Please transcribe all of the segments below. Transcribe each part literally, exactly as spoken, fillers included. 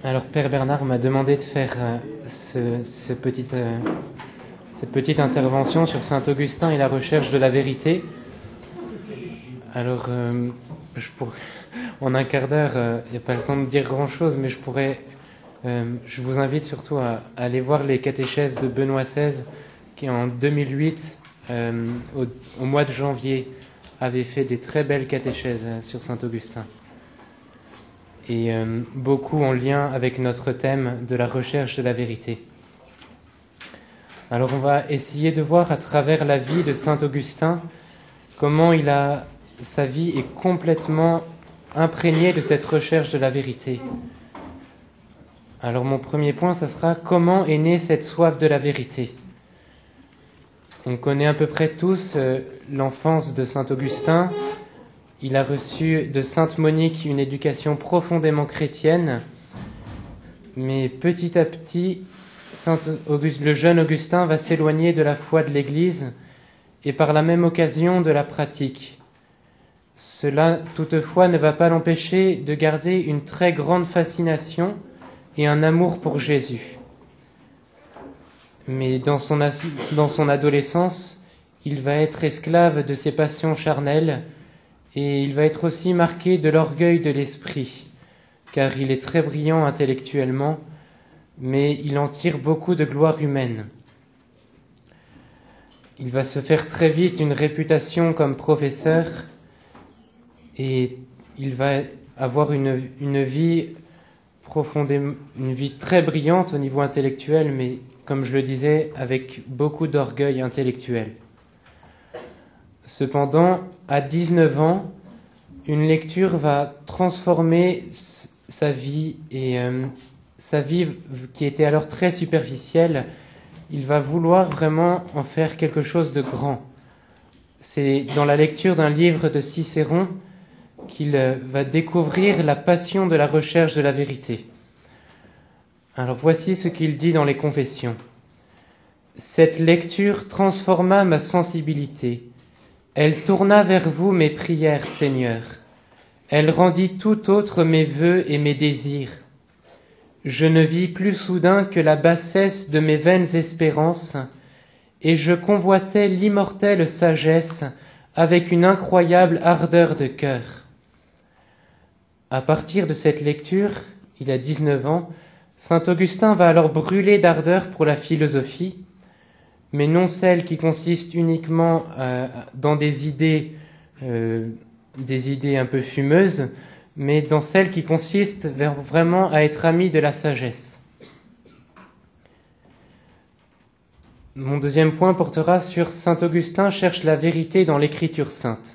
Alors Père Bernard m'a demandé de faire euh, ce, ce petit, euh, cette petite intervention sur Saint Augustin et la recherche de la vérité. Alors, euh, je pourrais, en un quart d'heure, il euh, n'y a pas le temps de dire grand-chose, mais je pourrais, euh, je vous invite surtout à, à aller voir les catéchèses de Benoît seize, qui en deux mille huit, euh, au, au mois de janvier, avait fait des très belles catéchèses sur Saint Augustin. Et euh, beaucoup en lien avec notre thème de la recherche de la vérité. Alors on va essayer de voir à travers la vie de Saint Augustin comment il a, sa vie est complètement imprégnée de cette recherche de la vérité. Alors mon premier point, ça sera comment est née cette soif de la vérité. On connaît à peu près tous euh, l'enfance de Saint Augustin. Il a reçu de Sainte Monique une éducation profondément chrétienne, mais petit à petit, Saint Auguste, le jeune Augustin va s'éloigner de la foi de l'Église et par la même occasion de la pratique. Cela, toutefois, ne va pas l'empêcher de garder une très grande fascination et un amour pour Jésus. Mais dans son, dans son adolescence, il va être esclave de ses passions charnelles, et il va être aussi marqué de l'orgueil de l'esprit, car il est très brillant intellectuellement, mais il en tire beaucoup de gloire humaine. Il va se faire très vite une réputation comme professeur, et il va avoir une, une vie profondément, une vie très brillante au niveau intellectuel, mais comme je le disais, avec beaucoup d'orgueil intellectuel. Cependant, à dix-neuf ans, une lecture va transformer sa vie et euh, sa vie qui était alors très superficielle, il va vouloir vraiment en faire quelque chose de grand. C'est dans la lecture d'un livre de Cicéron qu'il va découvrir la passion de la recherche de la vérité. Alors voici ce qu'il dit dans les Confessions. « Cette lecture transforma ma sensibilité. Elle tourna vers vous mes prières, Seigneur. Elle rendit tout autre mes vœux et mes désirs. Je ne vis plus soudain que la bassesse de mes vaines espérances, et je convoitais l'immortelle sagesse avec une incroyable ardeur de cœur. » À partir de cette lecture, il a dix-neuf ans, Saint Augustin va alors brûler d'ardeur pour la philosophie, mais non celle qui consiste uniquement euh, dans des idées, euh, des idées un peu fumeuses, mais dans celle qui consiste vers vraiment à être ami de la sagesse. Mon deuxième point portera sur Saint Augustin cherche la vérité dans l'Écriture sainte.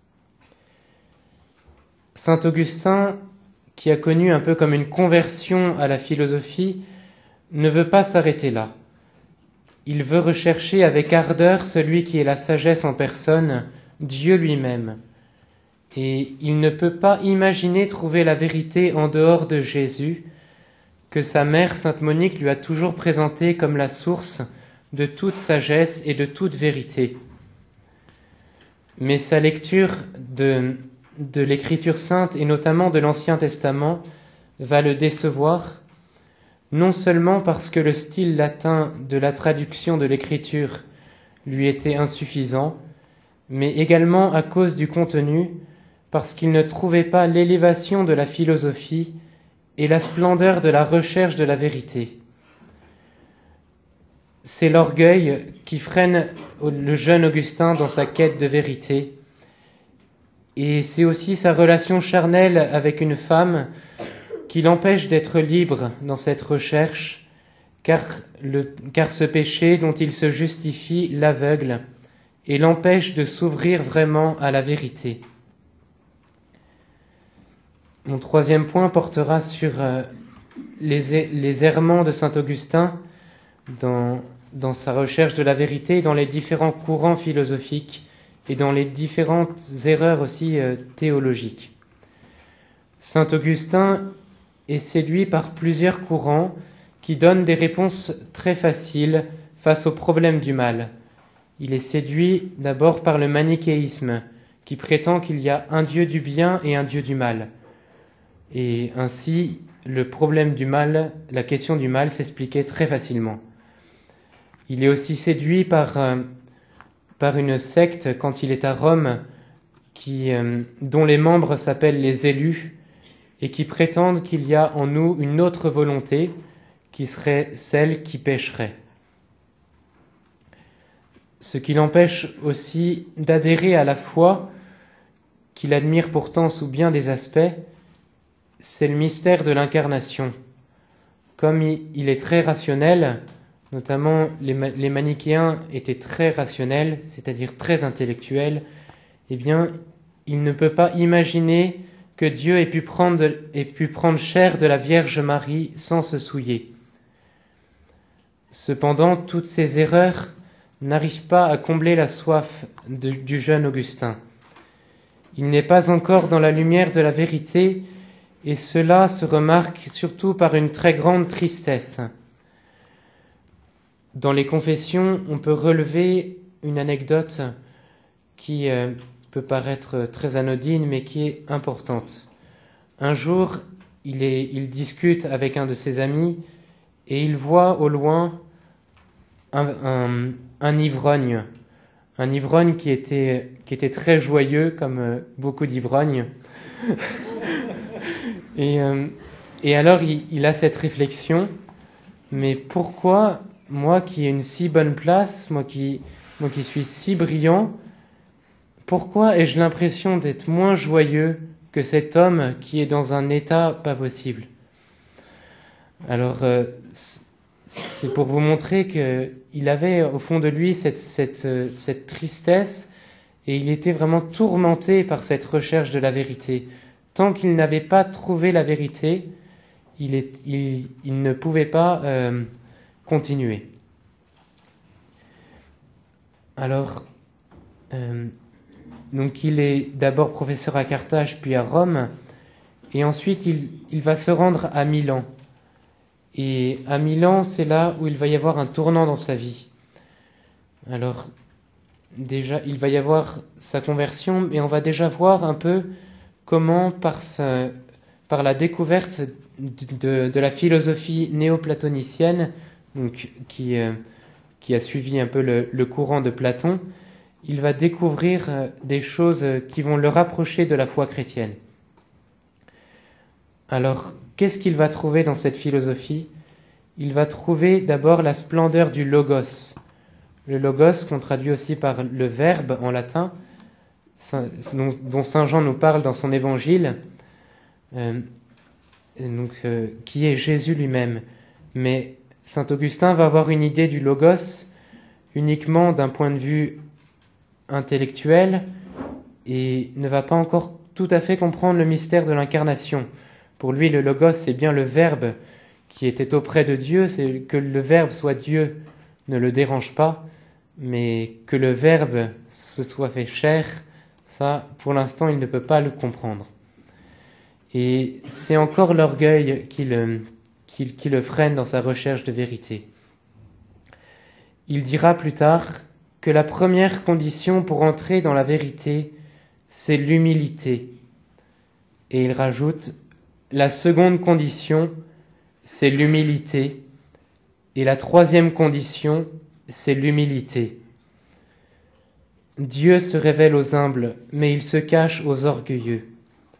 Saint Augustin, qui a connu un peu comme une conversion à la philosophie, ne veut pas s'arrêter là. Il veut rechercher avec ardeur celui qui est la sagesse en personne, Dieu lui-même. Et il ne peut pas imaginer trouver la vérité en dehors de Jésus, que sa mère, Sainte Monique, lui a toujours présenté comme la source de toute sagesse et de toute vérité. Mais sa lecture de, de l'Écriture sainte, et notamment de l'Ancien Testament, va le décevoir, non seulement parce que le style latin de la traduction de l'Écriture lui était insuffisant, mais également à cause du contenu, parce qu'il ne trouvait pas l'élévation de la philosophie et la splendeur de la recherche de la vérité. C'est l'orgueil qui freine le jeune Augustin dans sa quête de vérité, et c'est aussi sa relation charnelle avec une femme qui l'empêche d'être libre dans cette recherche, car, le, car ce péché dont il se justifie l'aveugle et l'empêche de s'ouvrir vraiment à la vérité. Mon troisième point portera sur euh, les, les errements de Saint Augustin dans, dans sa recherche de la vérité, dans les différents courants philosophiques et dans les différentes erreurs aussi euh, théologiques. Saint Augustin est séduit par plusieurs courants qui donnent des réponses très faciles face au problème du mal. Il est séduit d'abord par le manichéisme, qui prétend qu'il y a un Dieu du bien et un Dieu du mal. Et ainsi, le problème du mal, la question du mal s'expliquait très facilement. Il est aussi séduit par, euh, par une secte quand il est à Rome, qui, euh, dont les membres s'appellent les élus, et qui prétendent qu'il y a en nous une autre volonté, qui serait celle qui pécherait. Ce qui l'empêche aussi d'adhérer à la foi, qu'il admire pourtant sous bien des aspects, c'est le mystère de l'incarnation. Comme il est très rationnel, notamment les, les manichéens étaient très rationnels, c'est-à-dire très intellectuels, eh bien, il ne peut pas imaginer que Dieu ait pu prendre, de, ait pu prendre chair de la Vierge Marie sans se souiller. Cependant, toutes ces erreurs n'arrivent pas à combler la soif de, du jeune Augustin. Il n'est pas encore dans la lumière de la vérité, et cela se remarque surtout par une très grande tristesse. Dans les confessions, on peut relever une anecdote qui euh, peut paraître très anodine, mais qui est importante. Un jour, il, est, il discute avec un de ses amis, et il voit au loin un, un, un ivrogne, un ivrogne qui était, qui était très joyeux, comme euh, beaucoup d'ivrognes. Et, euh, et alors, il, il a cette réflexion, mais pourquoi, moi qui ai une si bonne place, moi qui, moi qui suis si brillant, pourquoi ai-je l'impression d'être moins joyeux que cet homme qui est dans un état pas possible? Alors, euh, c'est pour vous montrer qu'il avait au fond de lui cette, cette, cette tristesse, et il était vraiment tourmenté par cette recherche de la vérité. Tant qu'il n'avait pas trouvé la vérité, il, est, il, il ne pouvait pas euh, continuer. Alors, euh, donc il est d'abord professeur à Carthage, puis à Rome, et ensuite il, il va se rendre à Milan. Et à Milan, c'est là où il va y avoir un tournant dans sa vie. Alors, déjà, il va y avoir sa conversion, mais on va déjà voir un peu comment, par, sa, par la découverte de, de, de la philosophie néoplatonicienne, donc, qui, euh, qui a suivi un peu le, le courant de Platon, il va découvrir euh, des choses qui vont le rapprocher de la foi chrétienne. Alors, qu'est-ce qu'il va trouver dans cette philosophie? Il va trouver d'abord la splendeur du logos. Le logos, qu'on traduit aussi par le verbe en latin, dont Saint Jean nous parle dans son évangile, euh, donc, euh, qui est Jésus lui-même. Mais Saint Augustin va avoir une idée du logos uniquement d'un point de vue intellectuel et ne va pas encore tout à fait comprendre le mystère de l'incarnation. Pour lui, le logos, c'est bien le verbe qui était auprès de Dieu. C'est que le verbe soit Dieu ne le dérange pas, mais que le verbe se soit fait chair, ça, pour l'instant, il ne peut pas le comprendre. Et c'est encore l'orgueil qui le, qui, qui le freine dans sa recherche de vérité. Il dira plus tard que la première condition pour entrer dans la vérité, c'est l'humilité. Et il rajoute, la seconde condition, c'est l'humilité. Et la troisième condition, c'est l'humilité. Dieu se révèle aux humbles, mais il se cache aux orgueilleux.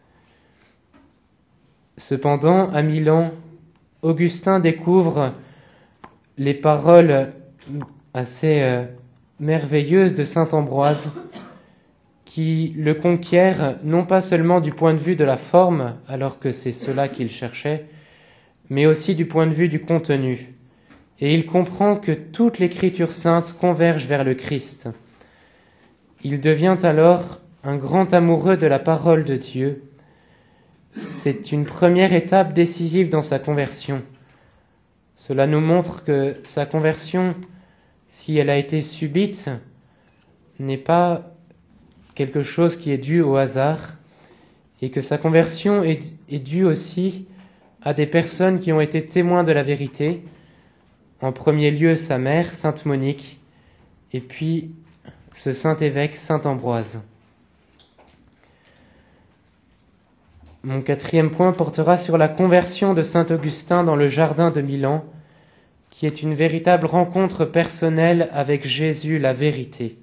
Cependant, à Milan, Augustin découvre les paroles assez euh, merveilleuses de saint Ambroise, qui le conquiert non pas seulement du point de vue de la forme, alors que c'est cela qu'il cherchait, mais aussi du point de vue du contenu. Et il comprend que toute l'écriture sainte converge vers le Christ. Il devient alors un grand amoureux de la parole de Dieu. C'est une première étape décisive dans sa conversion. Cela nous montre que sa conversion, si elle a été subite, n'est pas quelque chose qui est dû au hasard, et que sa conversion est, est due aussi à des personnes qui ont été témoins de la vérité, en premier lieu sa mère, sainte Monique, et puis ce saint évêque, saint Ambroise. Mon quatrième point portera sur la conversion de saint Augustin dans le jardin de Milan, qui est une véritable rencontre personnelle avec Jésus, la vérité.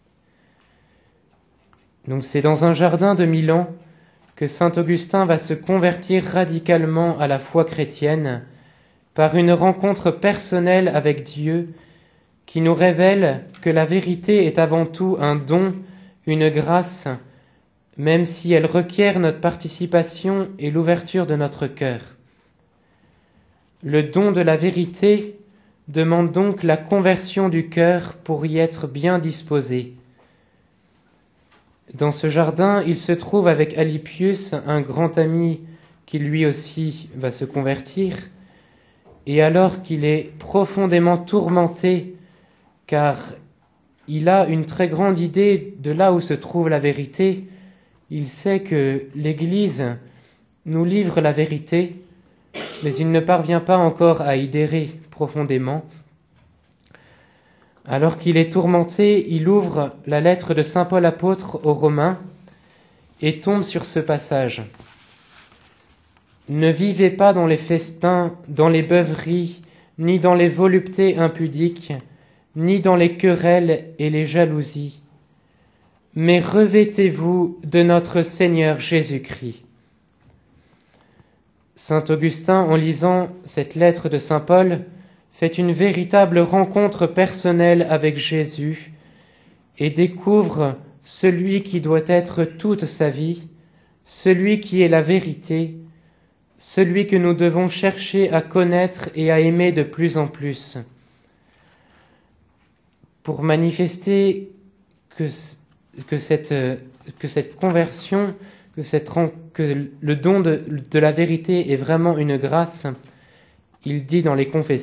Donc c'est dans un jardin de Milan que saint Augustin va se convertir radicalement à la foi chrétienne par une rencontre personnelle avec Dieu qui nous révèle que la vérité est avant tout un don, une grâce, même si elle requiert notre participation et l'ouverture de notre cœur. Le don de la vérité demande donc la conversion du cœur pour y être bien disposé. Dans ce jardin, il se trouve avec Alypius, un grand ami qui lui aussi va se convertir, et alors qu'il est profondément tourmenté, car il a une très grande idée de là où se trouve la vérité, il sait que l'Église nous livre la vérité, mais il ne parvient pas encore à y adhérer profondément. Alors qu'il est tourmenté, il ouvre la lettre de saint Paul apôtre aux Romains et tombe sur ce passage. « Ne vivez pas dans les festins, dans les beuveries, ni dans les voluptés impudiques, ni dans les querelles et les jalousies, mais revêtez-vous de notre Seigneur Jésus-Christ. » Saint Augustin, en lisant cette lettre de saint Paul, fait une véritable rencontre personnelle avec Jésus et découvre celui qui doit être toute sa vie, celui qui est la vérité, celui que nous devons chercher à connaître et à aimer de plus en plus. Pour manifester que, que, cette, que cette conversion, que, cette, que le don de, de la vérité est vraiment une grâce, il dit dans les Confessions :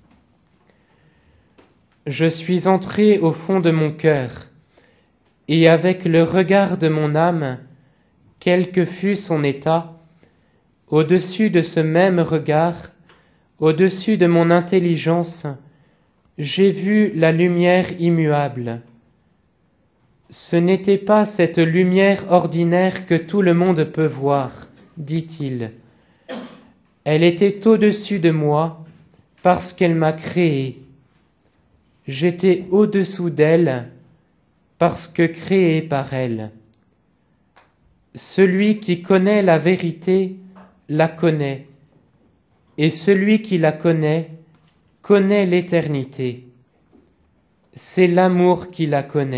« Je suis entré au fond de mon cœur, et avec le regard de mon âme, quel que fût son état, au-dessus de ce même regard, au-dessus de mon intelligence, j'ai vu la lumière immuable. Ce n'était pas cette lumière ordinaire que tout le monde peut voir, dit-il. Elle était au-dessus de moi parce qu'elle m'a créé. J'étais au-dessous d'elle parce que créé par elle. Celui qui connaît la vérité la connaît, et celui qui la connaît connaît l'éternité. C'est l'amour qui la connaît. »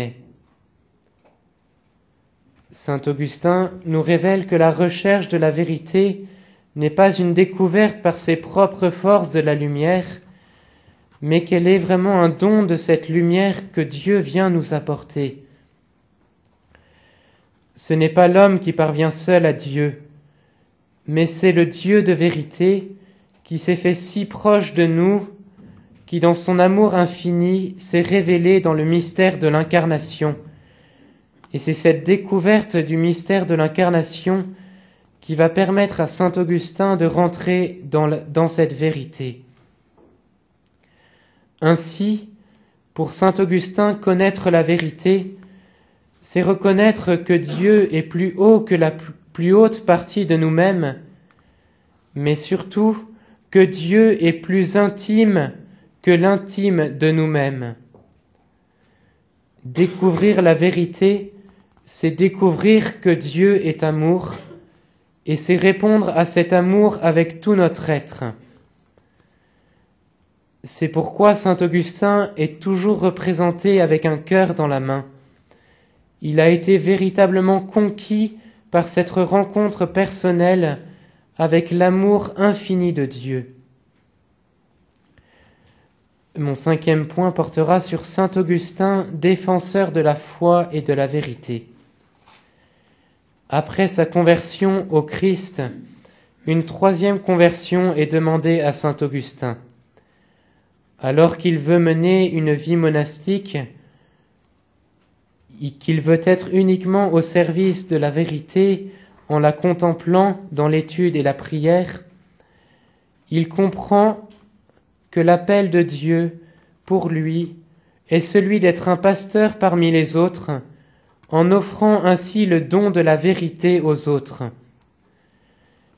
Saint Augustin nous révèle que la recherche de la vérité n'est pas une découverte par ses propres forces de la lumière, mais qu'elle est vraiment un don de cette lumière que Dieu vient nous apporter. Ce n'est pas l'homme qui parvient seul à Dieu, mais c'est le Dieu de vérité qui s'est fait si proche de nous, qui dans son amour infini s'est révélé dans le mystère de l'incarnation. Et c'est cette découverte du mystère de l'incarnation qui va permettre à saint Augustin de rentrer dans, la, dans cette vérité. Ainsi, pour saint Augustin, connaître la vérité, c'est reconnaître que Dieu est plus haut que la plus haute partie de nous-mêmes, mais surtout que Dieu est plus intime que l'intime de nous-mêmes. Découvrir la vérité, c'est découvrir que Dieu est amour, et c'est répondre à cet amour avec tout notre être. C'est pourquoi saint Augustin est toujours représenté avec un cœur dans la main. Il a été véritablement conquis par cette rencontre personnelle avec l'amour infini de Dieu. Mon cinquième point portera sur saint Augustin, défenseur de la foi et de la vérité. Après sa conversion au Christ, une troisième conversion est demandée à saint Augustin. Alors qu'il veut mener une vie monastique, qu'il veut être uniquement au service de la vérité en la contemplant dans l'étude et la prière, il comprend que l'appel de Dieu pour lui est celui d'être un pasteur parmi les autres, en offrant ainsi le don de la vérité aux autres.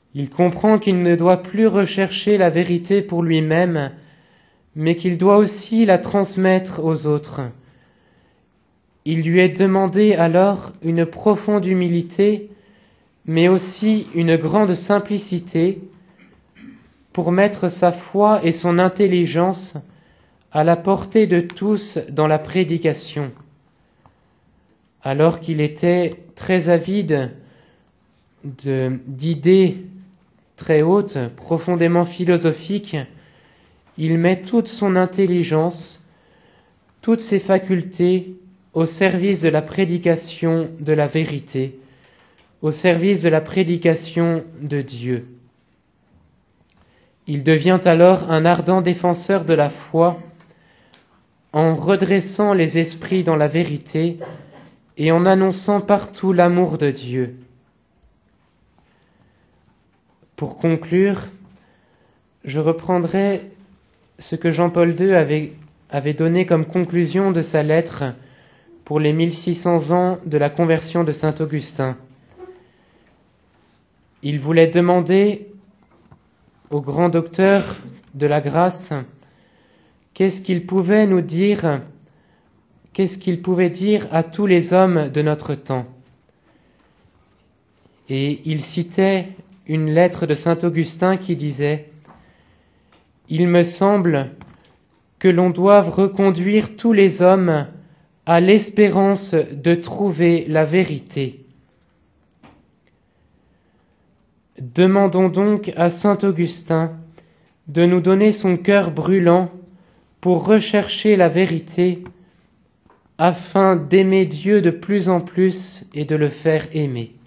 Il comprend qu'il ne doit plus rechercher la vérité pour lui-même, mais qu'il doit aussi la transmettre aux autres. Il lui est demandé alors une profonde humilité, mais aussi une grande simplicité, pour mettre sa foi et son intelligence à la portée de tous dans la prédication. Alors qu'il était très avide de, d'idées très hautes, profondément philosophiques, il met toute son intelligence, toutes ses facultés au service de la prédication de la vérité, au service de la prédication de Dieu. Il devient alors un ardent défenseur de la foi en redressant les esprits dans la vérité et en annonçant partout l'amour de Dieu. Pour conclure, je reprendrai ce que Jean-Paul deux avait, avait donné comme conclusion de sa lettre pour les mille six cents ans de la conversion de saint Augustin. Il voulait demander au grand docteur de la grâce qu'est-ce qu'il pouvait nous dire, qu'est-ce qu'il pouvait dire à tous les hommes de notre temps. Et il citait une lettre de saint Augustin qui disait « Il me semble que l'on doive reconduire tous les hommes à l'espérance de trouver la vérité. » Demandons donc à saint Augustin de nous donner son cœur brûlant pour rechercher la vérité, afin d'aimer Dieu de plus en plus et de le faire aimer.